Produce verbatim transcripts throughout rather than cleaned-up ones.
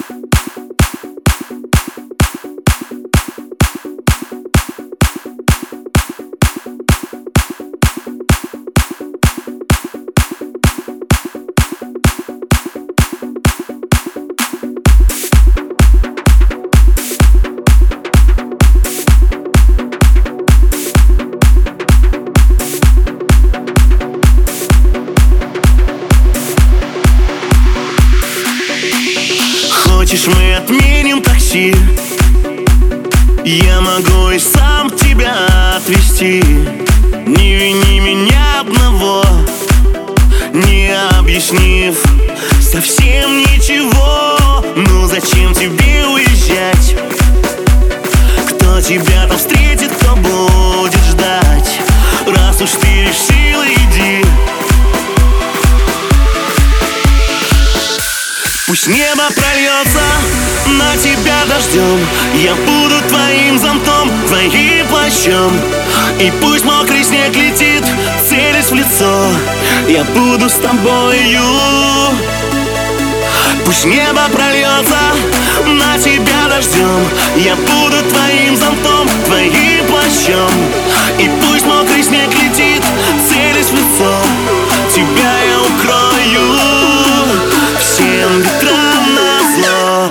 Хочешь, мы отменим такси? Я могу и сам тебя отвезти. Не вини меня одного, не объяснив совсем ничего. Ну зачем тебе уезжать? Кто тебя там встретит, кто будет ждать? Раз уж ты решила, иди. Пусть небо прольется на тебя дождем, я буду твоим зонтом, твоим плащом. И пусть мокрый снег летит, целясь в лицо, я буду с тобою. Пусть небо прольется на тебя дождем, я буду твоим зонтом, твоим плащом. И пусть мокрый снег летит, целясь в лицо, тебя я укрою всем ветрам назло.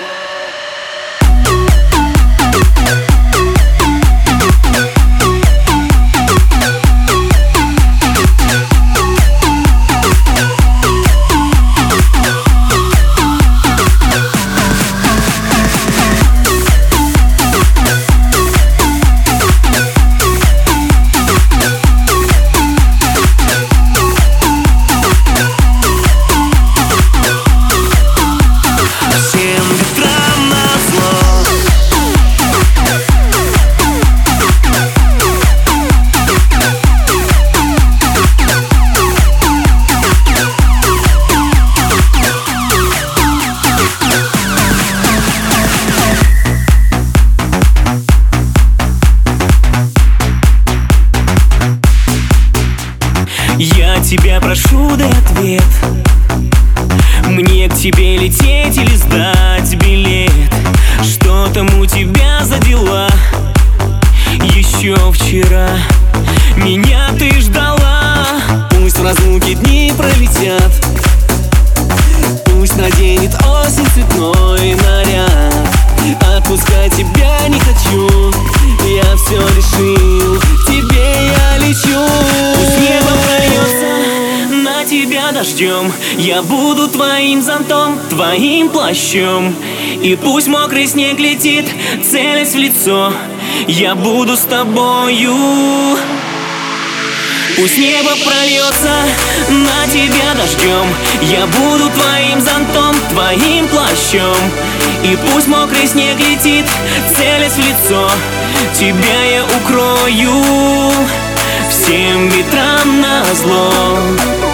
Я тебя прошу, дай ответ. Мне к тебе лететь или сдать билет? Что там у тебя за дела? Еще вчера меня ты ждала. Пусть в разлуке дни пролетят, пусть наденет осень цветной наряд. Отпускать тебя не хочу, я все решил, к тебе я лечу. Пусть небо прольется на тебя дождем, я буду твоим зонтом, твоим плащом. И пусть мокрый снег летит, целясь в лицо, я буду с тобою. Пусть небо прольется на тебя дождем, я буду твоим зонтом, твоим плащом. И пусть мокрый снег летит, целясь в лицо, тебя я укрою всем ветрам назло.